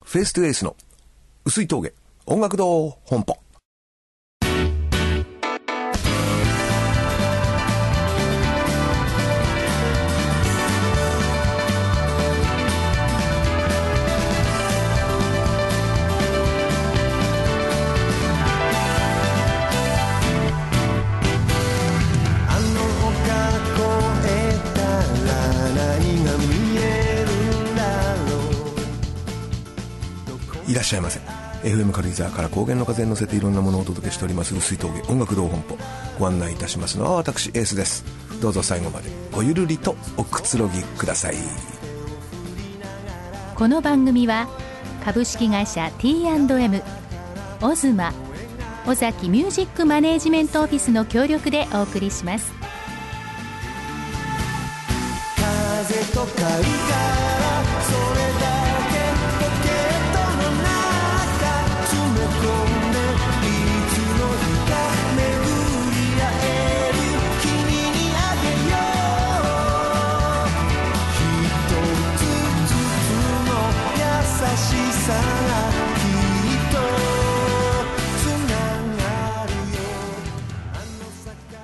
フェイストゥエースの薄い峠音楽堂本舗。いらっしゃいませ。 FM 軽井沢から高原の風に乗せていろんなものをお届けしております薄い峠音楽堂本舗、ご案内いたしますのは私エースです。どうぞ最後までごゆるりとおくつろぎください。 この番組は株式会社 T&M、 オズマ、尾崎ミュージックマネージメントオフィスの協力でお送りします。 風と貝殻それだけポケットの中詰め込んでいつの日か巡り合える君にあげよう一つずつの優しさがきっとつながるよあの坂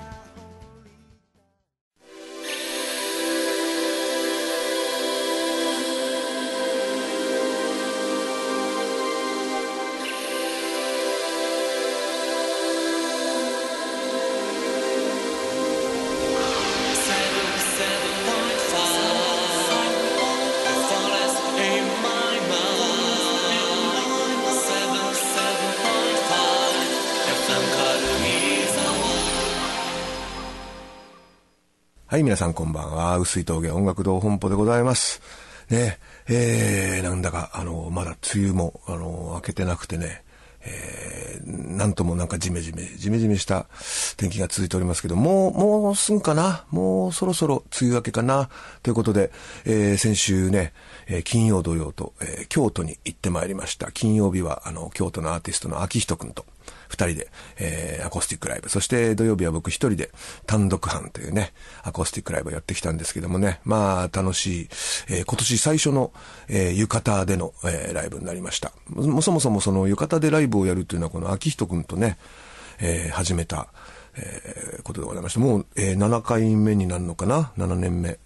はい、皆さんこんばんは。薄い峠音楽堂本舗でございますね。なんだかまだ梅雨も明けてなくてね、なんともなんかジメジメした天気が続いておりますけど、もうすぐかな、もうそろそろ梅雨明けかなということで、先週ね、金曜土曜と、京都に行ってまいりました。金曜日は京都のアーティストの秋人くんと二人で、アコースティックライブ、そして土曜日は僕一人で単独班というねアコースティックライブをやってきたんですけどもね、まあ楽しい、今年最初の、浴衣での、ライブになりました。そもそもその浴衣でライブをやるというのはこの秋人くんとね、始めた、ことでございまして、もう、7回目になるのかな、7年目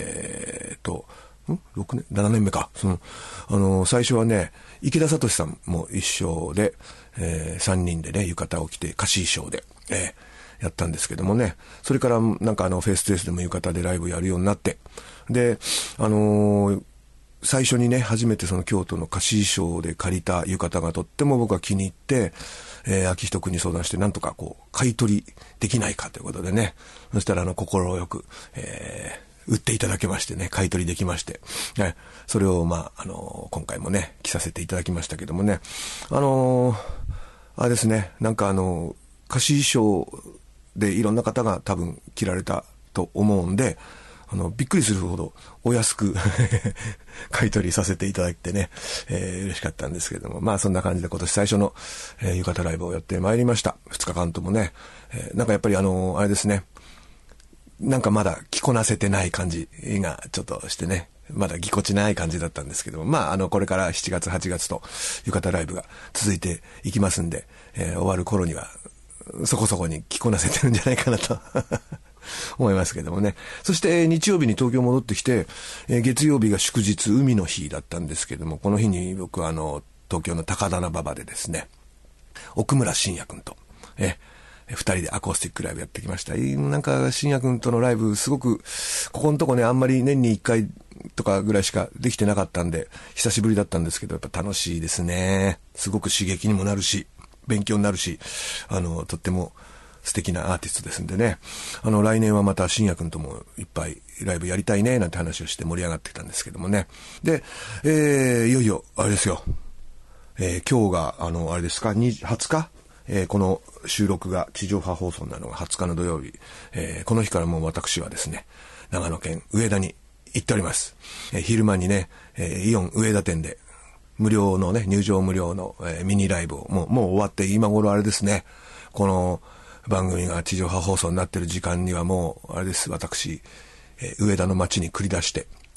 6年7年目か。最初はね池田聡さんも一緒で、3人でね浴衣を着て貸し衣装で、やったんですけどもね、それからなんかフェイストゥエースでも浴衣でライブやるようになって、で最初にね初めてその京都の貸し衣装で借りた浴衣がとっても僕は気に入って、秋人くんに相談してなんとかこう買い取りできないかということでね、そしたら心よく、売っていただけましてね、買い取りできまして、それを今回もね着させていただきましたけどもね、あれですね、なんか貸し衣装でいろんな方が多分着られたと思うんで、びっくりするほどお安く買い取りさせていただいてね、嬉しかったんですけども、まあそんな感じで今年最初の、浴衣ライブをやってまいりました。2日間ともね、なんかやっぱりあれですね、なんかまだ着こなせてない感じがちょっとしてね、まだぎこちない感じだったんですけども、まあこれから7月8月と浴衣ライブが続いていきますんで、終わる頃にはそこそこに着こなせてるんじゃないかなと思いますけどもね。そして日曜日に東京戻ってきて、月曜日が祝日海の日だったんですけども、この日に僕は東京の高田馬場でですね、奥村信也くんと二人でアコースティックライブやってきました。なんか信也くんとのライブすごくここのとこね、あんまり年に1回とかぐらいしかできてなかったんで久しぶりだったんですけど、やっぱ楽しいですね。すごく刺激にもなるし勉強になるし、とっても素敵なアーティストですんでね、来年はまた信也くんともいっぱいライブやりたいねなんて話をして盛り上がってきたんですけどもね。で、いよいよあれですよ、今日があれですか、20日、この収録が地上波放送なのが20日の土曜日、この日からもう私はですね長野県上田に行っております。昼間にね、イオン上田店で無料のね、入場無料の、ミニライブをもう終わって、今頃あれですね、この番組が地上波放送になってる時間にはもうあれです、私、上田の街に繰り出して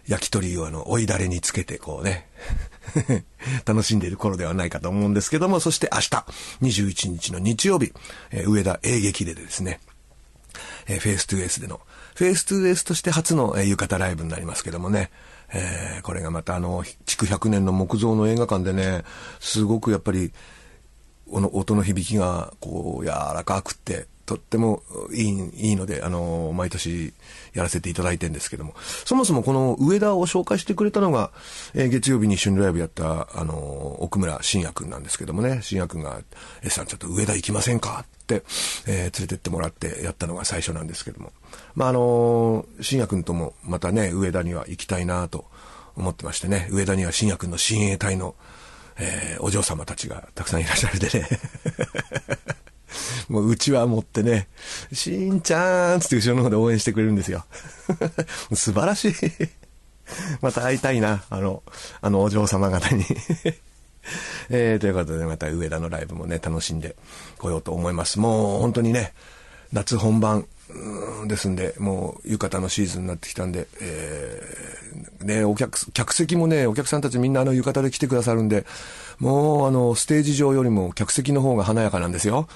焼き鳥を追いだれにつけてこうね楽しんでいる頃ではないかと思うんですけども、そして明日21日の日曜日、上田英劇でですね、フェイストゥエースでのフェイストゥエースとして初の、浴衣ライブになりますけどもね、これがまた築100年の木造の映画館でね、すごくやっぱり音の響きがこう柔らかくってとってもいいので、毎年やらせていただいてるんですけども、そもそもこの上田を紹介してくれたのが、月曜日に一緒にライブやった奥村信也くんなんですけどもね、信也くんがさんちょっと上田行きませんかって、連れてってもらってやったのが最初なんですけども、信也くんともまたね上田には行きたいなと思ってましてね、上田には信也くんの親衛隊の、お嬢様たちがたくさんいらっしゃるでねもううちわ持ってね、しんちゃーんつって後ろの方で応援してくれるんですよ素晴らしいまた会いたいな、お嬢様方にということでまた上田のライブもね楽しんでこようと思います。もう本当にね夏本番ですんで、もう浴衣のシーズンになってきたんで、ね、客席もね、お客さんたちみんな浴衣で来てくださるんで、もうステージ上よりも客席の方が華やかなんですよ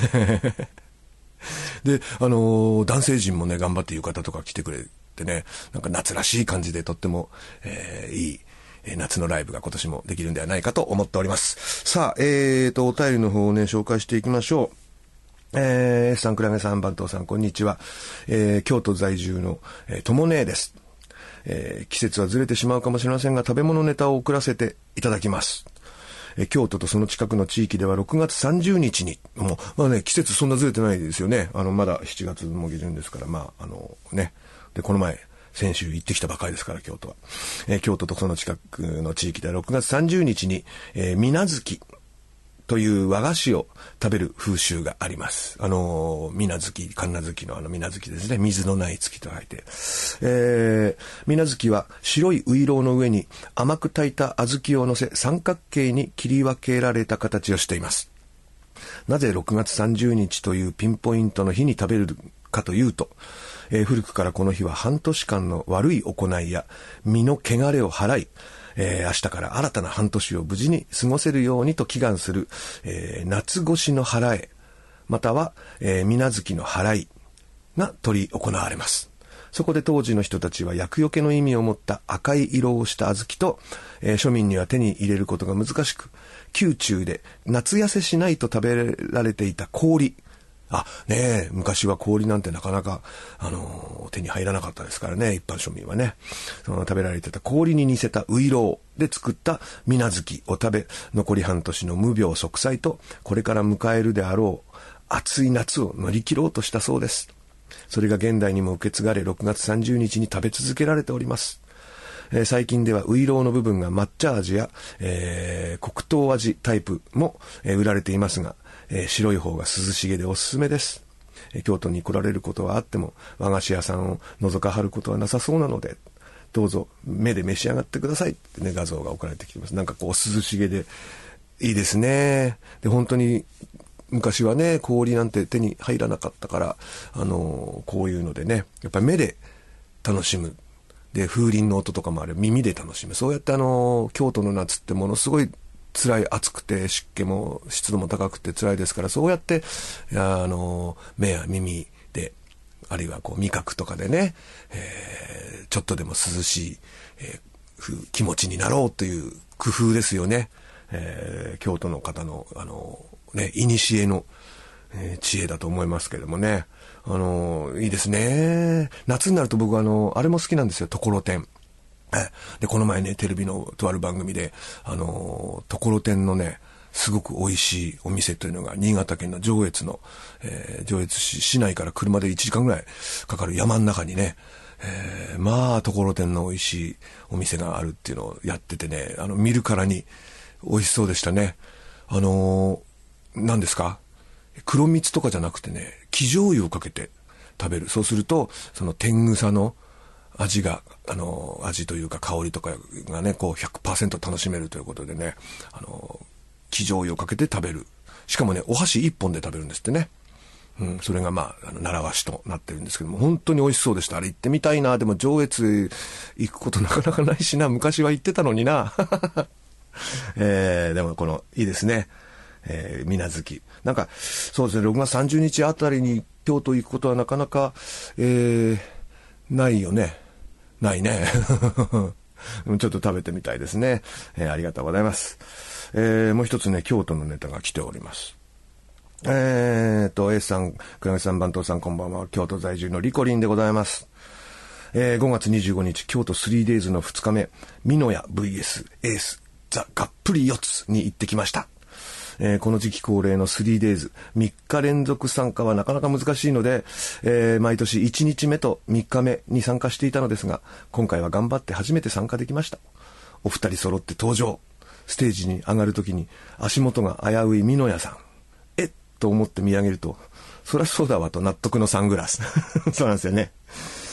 で、男性陣もね頑張って浴衣とか着てくれてね、なんか夏らしい感じでとっても、いい夏のライブが今年もできるんではないかと思っております。さあ、お便りの方をね紹介していきましょう。S さん、クラゲさん、番頭さん、こんにちは。京都在住の、ともねえです。季節はずれてしまうかもしれませんが、食べ物ネタを送らせていただきます。京都とその近くの地域では6月30日に、もう、季節そんなずれてないですよね。まだ7月も下旬ですから、ね。で、この前、先週行ってきたばかりですから、京都は。京都とその近くの地域では6月30日に、水無月という和菓子を食べる風習があります。水無月、神無月の水無月ですね。水のない月と書いて。水無月は白いういろうの上に甘く炊いた小豆を乗せ、三角形に切り分けられた形をしています。なぜ6月30日というピンポイントの日に食べるかというと、古くからこの日は半年間の悪い行いや身の汚れを払い、明日から新たな半年を無事に過ごせるようにと祈願する、夏越しの払え、または、水無月の払いが執り行われます。そこで当時の人たちは厄除けの意味を持った赤い色をした小豆と、庶民には手に入れることが難しく、宮中で夏痩せしないと食べられていた氷、昔は氷なんてなかなか、手に入らなかったですからね、一般庶民はね。食べられてた氷に似せたういろうで作った水無月を食べ、残り半年の無病息災と、これから迎えるであろう暑い夏を乗り切ろうとしたそうです。それが現代にも受け継がれ、6月30日に食べ続けられております。最近ではういろうの部分が抹茶味や、黒糖味タイプも、売られていますが、白い方が涼しげでおすすめです。京都に来られることはあっても和菓子屋さんを覗かはることはなさそうなので、どうぞ目で召し上がってくださいってね、画像が送られてきてます。なんかこう涼しげでいいですね。で、本当に昔はね、氷なんて手に入らなかったから、こういうのでね、やっぱり目で楽しむ。で、風鈴の音とかもある、耳で楽しむ。そうやって京都の夏ってものすごい辛い、暑くて湿気も湿度も高くて辛いですから、そうやって目や耳で、あるいはこう味覚とかでね、ちょっとでも涼しい、気持ちになろうという工夫ですよね。京都の方のいにしえの、知恵だと思いますけれどもね、いいですね。夏になると僕あれも好きなんですよ、ところてん。で、この前ね、テレビのとある番組で、ところてんのね、すごく美味しいお店というのが、新潟県の上越の、上越市内から車で1時間ぐらいかかる山の中にね、ところてんの美味しいお店があるっていうのをやっててね、見るからに美味しそうでしたね。何ですか？黒蜜とかじゃなくてね、生醤油をかけて食べる。そうすると、その天草の味が、味というか香りとかがね、こう 100% 楽しめるということでね、生醤油をかけて食べる。しかもね、お箸一本で食べるんですってね。 それが習わしとなってるんですけども、本当に美味しそうでした。あれ行ってみたいな。でも上越行くことなかなかないしな。昔は行ってたのにな。でもいいですね。水無月。なんか、そうですね、6月30日あたりに京都行くことはなかなか、ないよね。ないね。ちょっと食べてみたいですね。ありがとうございます。もう一つね、京都のネタが来ております。A さん、倉口さん、番頭さん、こんばんは。京都在住のリコリンでございます。5月25日、京都 3days の2日目、美濃屋 VS エース、ザ・がっぷり四つに行ってきました。この時期恒例の 3days、3日連続参加はなかなか難しいので、毎年1日目と3日目に参加していたのですが、今回は頑張って初めて参加できました。お二人揃って登場。ステージに上がるときに足元が危うい美濃屋さん。と思って見上げると、そりゃそうだわと納得のサングラス。そうなんですよね。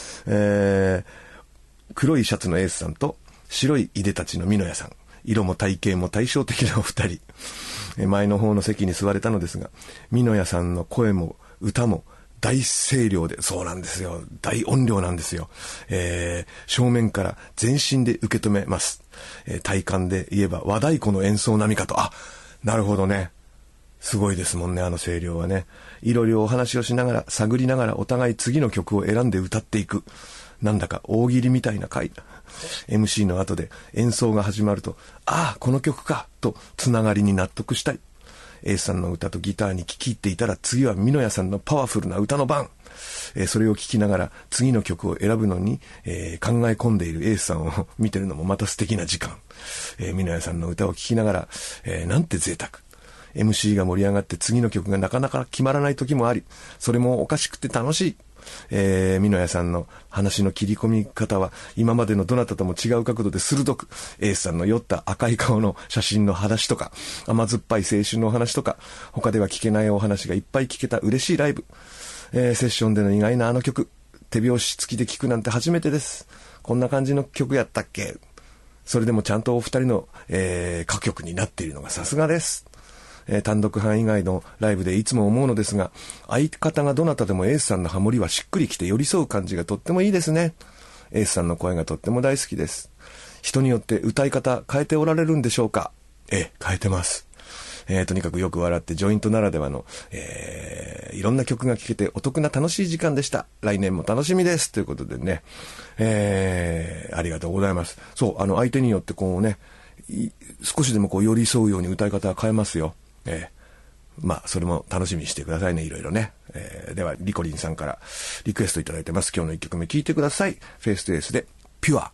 黒いシャツのエースさんと白いいでたちの美濃屋さん。色も体型も対照的なお二人。前の方の席に座れたのですが、美濃屋さんの声も歌も大声量で、そうなんですよ。大音量なんですよ。正面から全身で受け止めます。体感で言えば和太鼓の演奏並みかと。あ、なるほどね。すごいですもんね、あの声量はね。いろいろお話をしながら、探りながらお互い次の曲を選んで歌っていく。なんだか大喜利みたいな回。MC の後で演奏が始まると、ああ、この曲か、とつながりに納得したい。A さんの歌とギターに聴き入っていたら、次は美濃屋さんのパワフルな歌の番。それを聞きながら次の曲を選ぶのに、考え込んでいる A さんを見てるのもまた素敵な時間。美濃屋さんの歌を聴きながら、なんて贅沢。MC が盛り上がって次の曲がなかなか決まらない時もあり、それもおかしくて楽しい。美濃屋さんの話の切り込み方は今までのどなたとも違う角度で鋭く、エースさんの酔った赤い顔の写真の話とか、甘酸っぱい青春のお話とか、他では聞けないお話がいっぱい聞けた嬉しいライブ。セッションでの意外なあの曲、手拍子付きで聞くなんて初めてです。こんな感じの曲やったっけ。それでもちゃんとお二人の、歌曲になっているのがさすがです。単独班以外のライブでいつも思うのですが、相方がどなたでもエースさんのハモリはしっくりきて寄り添う感じがとってもいいですね。エースさんの声がとっても大好きです。人によって歌い方変えておられるんでしょうか。変えてます。とにかくよく笑ってジョイントならではの、いろんな曲が聴けてお得な楽しい時間でした。来年も楽しみです。ということでね、ありがとうございます。そう、相手によってこうね、少しでもこう寄り添うように歌い方は変えますよ。それも楽しみにしてくださいね、いろいろね。では、リコリンさんからリクエストいただいてます。今日の1曲目聴いてください。フェイストゥエースで、ピュア。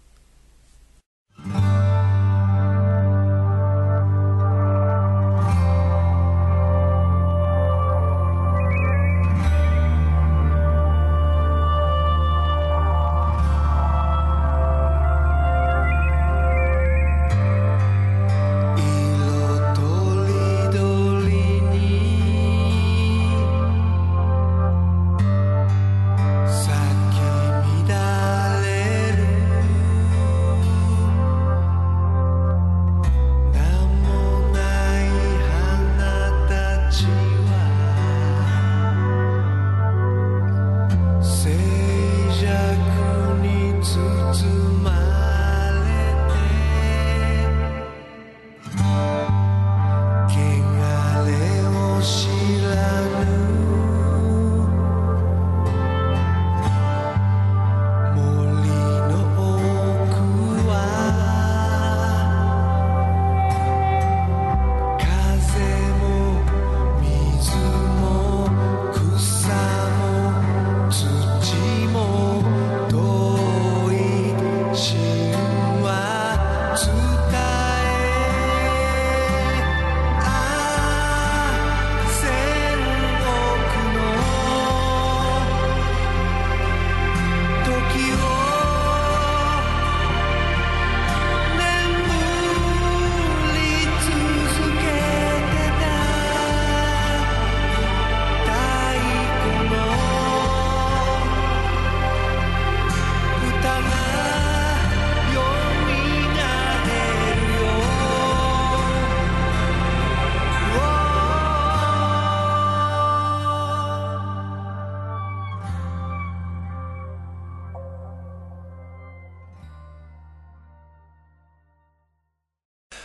咲き乱れる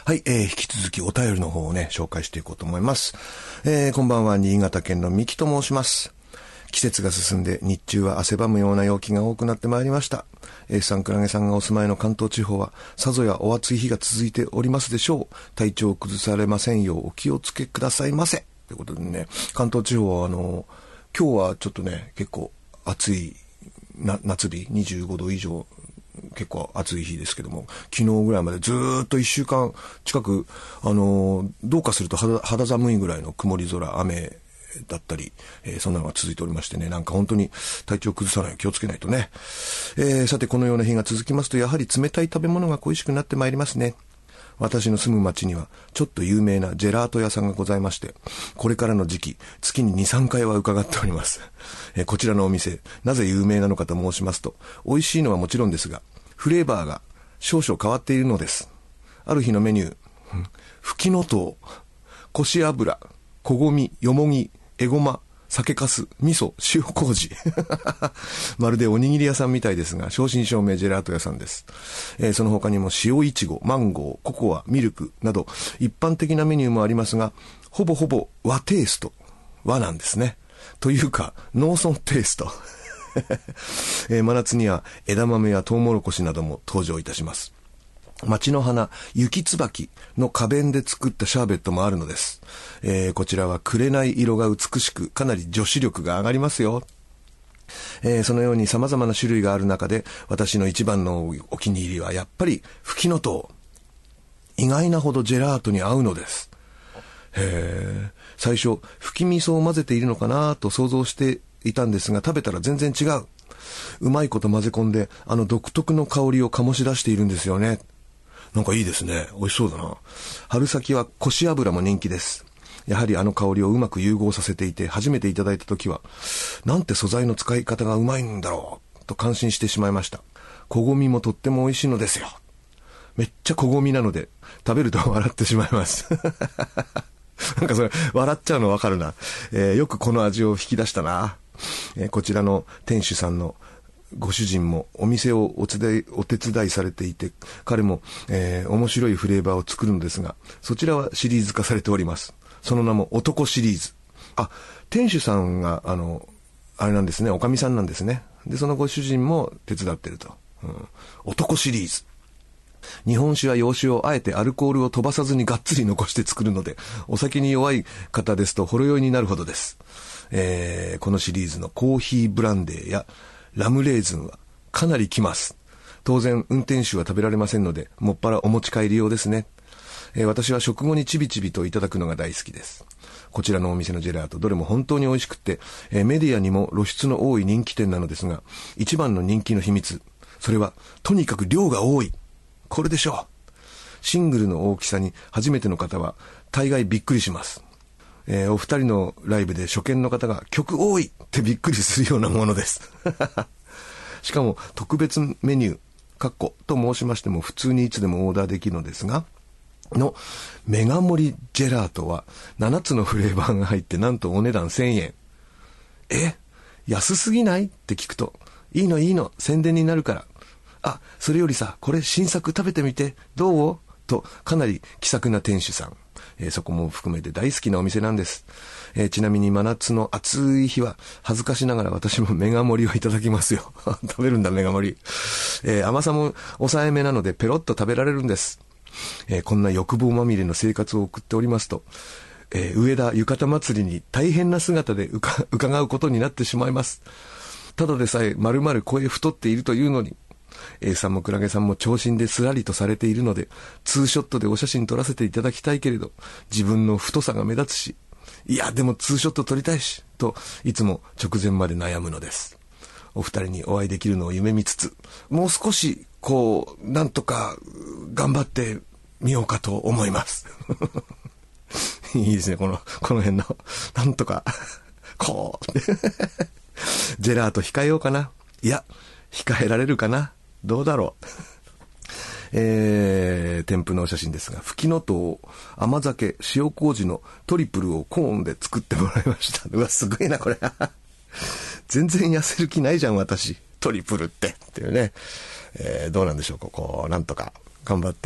はい、引き続きお便りの方をね、紹介していこうと思います。こんばんは、新潟県の三木と申します。季節が進んで日中は汗ばむような陽気が多くなってまいりました。さん、くらげさんがお住まいの関東地方はさぞやお暑い日が続いておりますでしょう。体調を崩されませんようお気をつけくださいませ。ということでね、関東地方は今日はちょっとね、結構暑い夏日、25度以上、結構暑い日ですけども、昨日ぐらいまでずーっと1週間近く、どうかすると肌寒いぐらいの曇り空、雨だったり、そんなのが続いておりましてね、なんか本当に体調崩さないように気をつけないとね。さて、このような日が続きますと、やはり冷たい食べ物が恋しくなってまいりますね。私の住む町にはちょっと有名なジェラート屋さんがございまして、これからの時期、月に 2,3 回は伺っております。こちらのお店、なぜ有名なのかと申しますと、美味しいのはもちろんですが、フレーバーが少々変わっているのです。ある日のメニュー、ふきのとう、こし油、こごみ、よもぎ、えごま、酒粕、味噌、塩麹。まるでおにぎり屋さんみたいですが、正真正銘ジェラート屋さんです。その他にも塩いちご、マンゴー、ココア、ミルクなど一般的なメニューもありますが、ほぼほぼ和テイスト。和なんですね。というか、農村テイスト。真夏には枝豆やトウモロコシなども登場いたします。町の花、雪椿の花弁で作ったシャーベットもあるのです。こちらは紅色が美しく、かなり女子力が上がりますよ。そのように様々な種類がある中で、私の一番のお気に入りはやっぱりふきのとう。意外なほどジェラートに合うのです。最初、ふき味噌を混ぜているのかなと想像していたんですが、食べたら全然違う。うまいこと混ぜ込んで、独特の香りを醸し出しているんですよね。なんかいいですね。美味しそうだな。春先はこし油も人気です。やはり香りをうまく融合させていて、初めていただいた時は、なんて素材の使い方がうまいんだろう、と感心してしまいました。こごみもとっても美味しいのですよ。めっちゃこごみなので、食べると笑ってしまいます。なんかそれ、笑っちゃうのわかるな。よくこの味を引き出したな。こちらの店主さんのご主人もお店をお手伝いされていて、彼も、面白いフレーバーを作るのですが、そちらはシリーズ化されております。その名も男シリーズ。店主さんがあれなんですね、おかみさんなんですね。で、そのご主人も手伝ってると。男シリーズ。日本酒や洋酒をあえてアルコールを飛ばさずにがっつり残して作るので、お酒に弱い方ですとほろ酔いになるほどです。このシリーズのコーヒーブランデーやラムレーズンはかなりきます。当然運転手は食べられませんので、もっぱらお持ち帰り用ですね。私は食後にちびちびといただくのが大好きです。こちらのお店のジェラート、どれも本当に美味しくって、メディアにも露出の多い人気店なのですが、一番の人気の秘密、それはとにかく量が多い。これでしょう。シングルの大きさに初めての方は大概びっくりします。お二人のライブで初見の方が曲多いってびっくりするようなものです。しかも特別メニュー、と申しましても普通にいつでもオーダーできるのですが、のメガ盛りジェラートは7つのフレーバーが入ってなんとお値段1000円。安すぎないって聞くと、いいの、宣伝になるから。それよりさ、これ新作食べてみて、どうと、かなり気さくな店主さん。そこも含めて大好きなお店なんです。ちなみに真夏の暑い日は恥ずかしながら私もメガ盛りをいただきますよ。食べるんだメガ盛り。甘さも抑えめなのでペロッと食べられるんです。こんな欲望まみれの生活を送っておりますと、上田浴衣祭りに大変な姿で伺うことになってしまいます。ただでさえ丸々声太っているというのに、A さんもクラゲさんも長身ですらりとされているので、ツーショットでお写真撮らせていただきたいけれど、自分の太さが目立つし、いやでもツーショット撮りたいし、といつも直前まで悩むのです。お二人にお会いできるのを夢見つつ、もう少しなんとか頑張ってみようかと思います。いいですね、この辺のなんとかジェラート控えようかな。いや控えられるかな。どうだろう。添付のお写真ですが、ふきのとう、甘酒、塩麹のトリプルをコーンで作ってもらいました。うわ、すごいな、これ。全然痩せる気ないじゃん、私。トリプルっていうね。どうなんでしょう、なんとか頑張って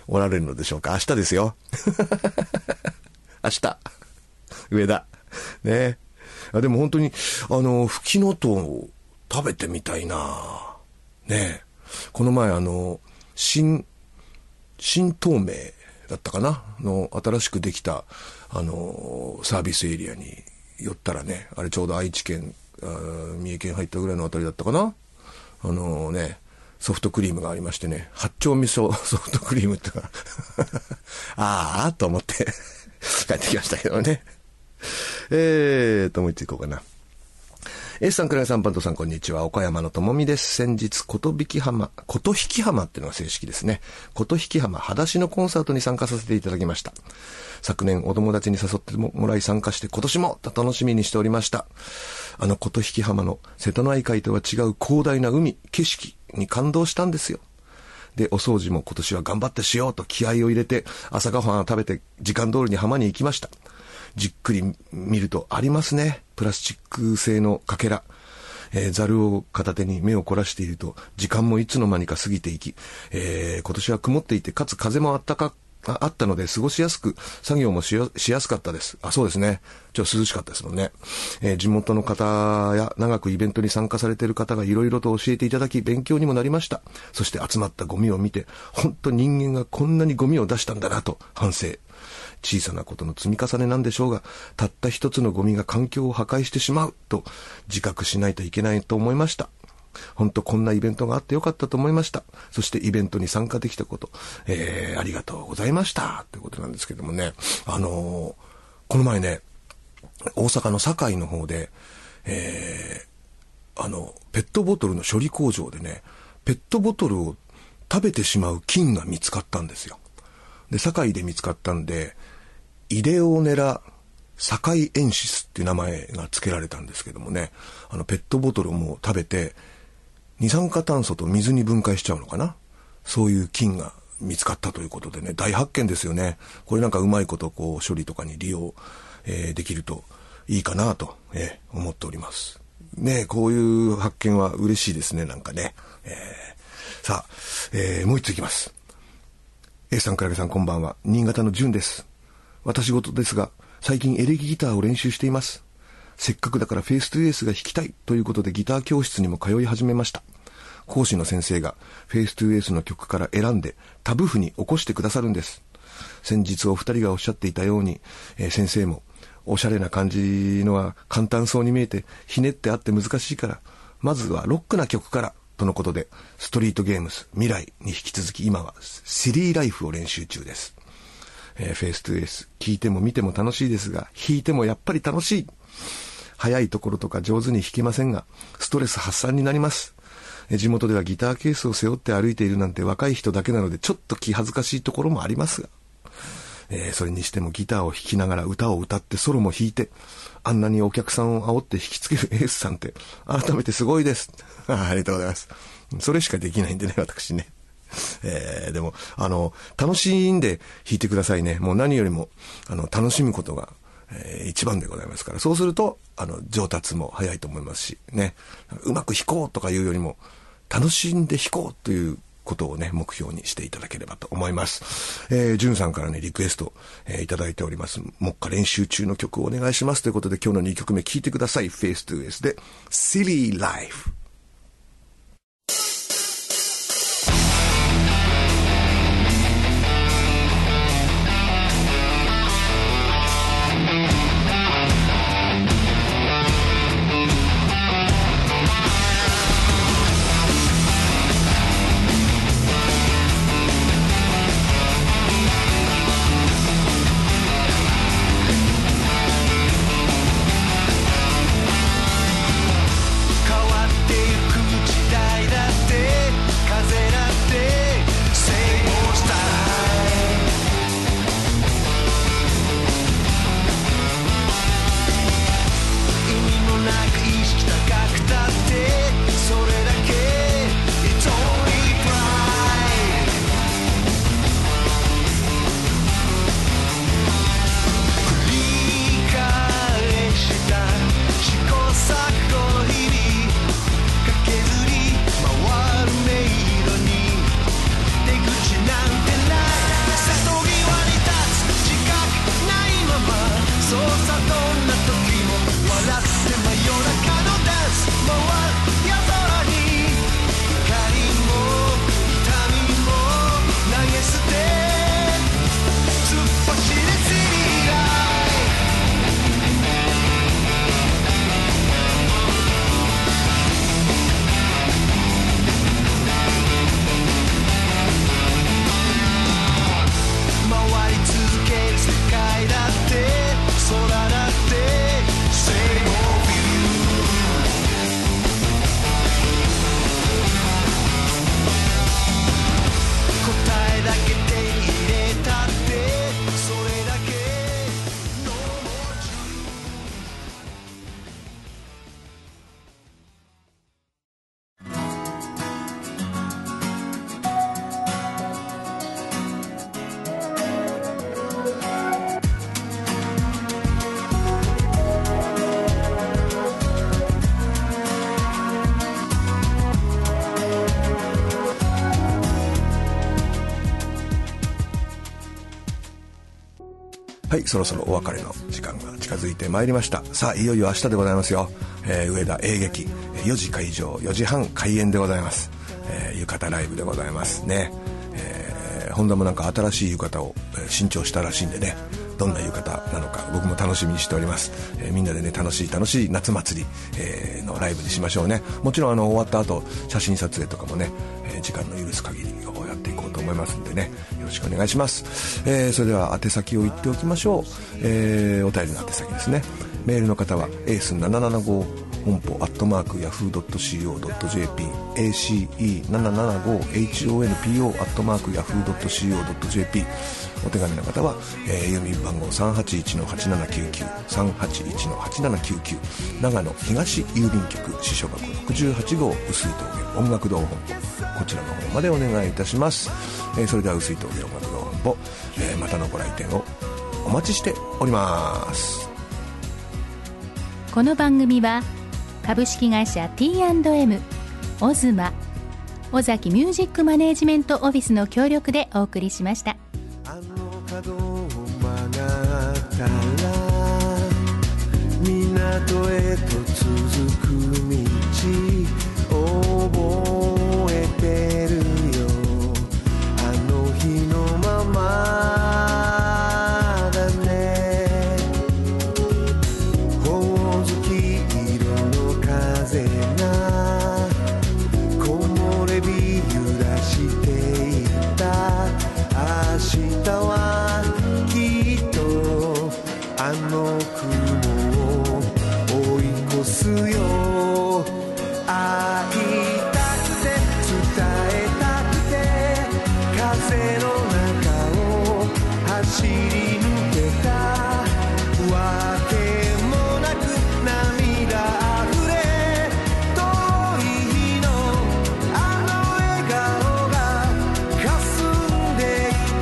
おられるのでしょうか。明日ですよ。明日。上田。ね。でも本当に、フキノトウを食べてみたいな。ね。この前新東名だったかなの新しくできた、サービスエリアに寄ったらね、あれちょうど愛知県、三重県入ったぐらいのあたりだったかな。ソフトクリームがありましてね、八丁味噌ソフトクリームってかああと思って帰ってきましたけどね。もう一ついこうかな。S さん、倉井さん、パントさん、こんにちは。岡山のともみです。先日、琴引浜っていうのが正式ですね。琴引浜裸足のコンサートに参加させていただきました。昨年、お友達に誘ってもらい参加して、今年も楽しみにしておりました。琴引浜の瀬戸内海とは違う広大な海、景色に感動したんですよ。で、お掃除も今年は頑張ってしようと気合を入れて、朝ごはんを食べて、時間通りに浜に行きました。じっくり見るとありますね。プラスチック製のかけら。ザルを片手に目を凝らしていると、時間もいつの間にか過ぎていき、今年は曇っていて、かつ風もあったので過ごしやすく、作業もしやすかったです。そうですね。ちょっと涼しかったですもんね。地元の方や長くイベントに参加されている方がいろいろと教えていただき、勉強にもなりました。そして集まったゴミを見て、本当人間がこんなにゴミを出したんだなと反省。小さなことの積み重ねなんでしょうが、たった一つのゴミが環境を破壊してしまうと自覚しないといけないと思いました。本当こんなイベントがあってよかったと思いました。そしてイベントに参加できたこと、ありがとうございましたということなんですけどもね、この前ね、大阪の堺の方で、ペットボトルの処理工場でね、ペットボトルを食べてしまう菌が見つかったんですよ。で、堺で見つかったんで、イデオネラ堺エンシスっていう名前が付けられたんですけどもね、ペットボトルをもう食べて、二酸化炭素と水に分解しちゃうのかな。そういう菌が見つかったということでね、大発見ですよね。これなんかうまいことこう処理とかに利用、できるといいかなと、思っております。ね、こういう発見は嬉しいですね、なんかね。さあ、もう一ついきます。A さん、倉木さん、こんばんは。新潟の純です。私事ですが、最近エレキギターを練習しています。せっかくだからフェイストゥエースが弾きたいということでギター教室にも通い始めました。講師の先生がフェイストゥエースの曲から選んでタブ譜に起こしてくださるんです。先日お二人がおっしゃっていたように、先生もおしゃれな感じのは簡単そうに見えてひねってあって難しいから、まずはロックな曲からとのことで、ストリートゲームス未来に引き続き今はシリーライフを練習中です。フェイストゥエース聴いても見ても楽しいですが、弾いてもやっぱり楽しい。早いところとか上手に弾けませんが、ストレス発散になります。地元ではギターケースを背負って歩いているなんて若い人だけなのでちょっと気恥ずかしいところもありますが、それにしてもギターを弾きながら歌を歌ってソロも弾いて、あんなにお客さんを煽って引きつけるエースさんって改めてすごいです。ありがとうございます。それしかできないんでね、私ね。でも楽しんで弾いてくださいね。もう何よりも楽しむことが、一番でございますから、そうすると上達も早いと思いますしね、うまく弾こうとかいうよりも楽しんで弾こうということをね、目標にしていただければと思います。ジュンさんからね、リクエスト、いただいております。目下練習中の曲をお願いしますということで、今日の2曲目聴いてください。フェイストゥエースで Silly Life。 変わってはい、そろそろお別れの時間が近づいてまいりました。さあ、いよいよ明日でございますよ。上田映劇4時会場4時半開演でございます。浴衣ライブでございますね。本田もなんか新しい浴衣を新調したらしいんでね、どんな浴衣なのか僕も楽しみにしております。みんなでね、楽しい夏祭り、のライブにしましょうね。もちろん終わった後写真撮影とかもね、時間の許す限りをやっていこうと思いますんでね、よろしくお願いします。それでは宛先を言っておきましょう。お便りの宛先ですね。メールの方はエース775本舗@yahoo.co.jp ace775honpo@yahoo.co.jp お手紙の方は、郵便番号 381-8799 381-8799 長野東郵便局支所箱68号碓氷峠音楽堂本舗、こちらの方までお願いいたします。それでは碓氷峠音楽堂本舗、またのご来店をお待ちしております。 この番組は株式会社 T&M オズマ尾崎ミュージックマネージメントオフィスの協力でお送りしました。 あの角を曲がったら港へと続く道覚えてるよ、あの日のままだね。ほおずき色の風が木漏れ日揺らしていた。明日はきっとあの雲を追い越すよ。会いたくて伝えたくて風の中を走り抜けた。わけもなく涙あふれ遠い日のあの笑顔が霞んできた。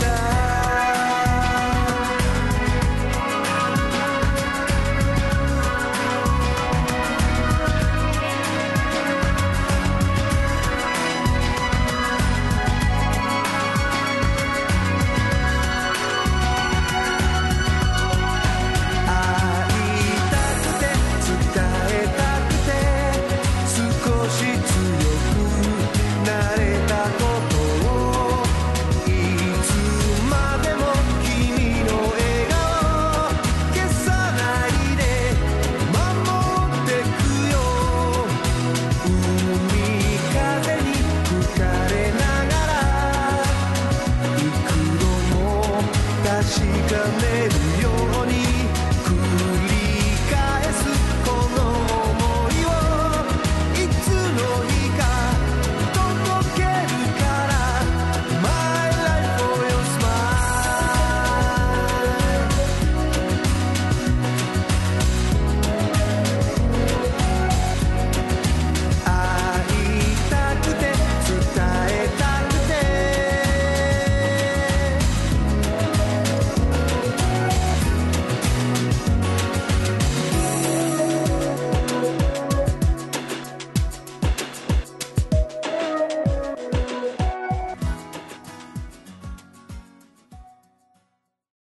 会いたくて伝えたくて少し強くなれたことを、いつまでも君の笑顔消さないで守ってくよ。海風に吹かれながら幾度も確かめる